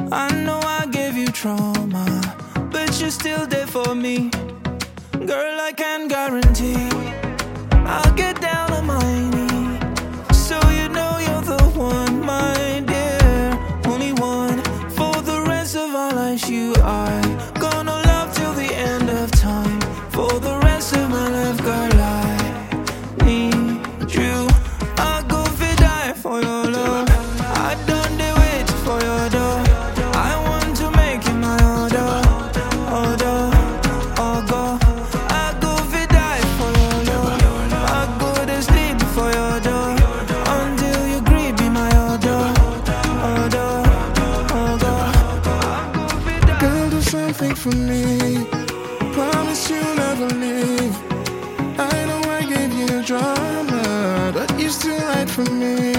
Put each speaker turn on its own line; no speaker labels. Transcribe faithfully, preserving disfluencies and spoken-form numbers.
I know I gave you trauma, but you're still there for me. Girl, I can guarantee I'll get down on my knees, so you know you're the one, my dear. Only one for the rest of our lives. You are gonna love till the end of time. For the rest of my life, girl, I need you. I'll go fi die for your love. I done the wait for your door. I want to make you my order, order, order. I go fi die for your love. I go to sleep for your door until you agree be my order, order, order.
Girl, do something for me. Promise you'll never leave. I know I gave you drama, but you still right for me.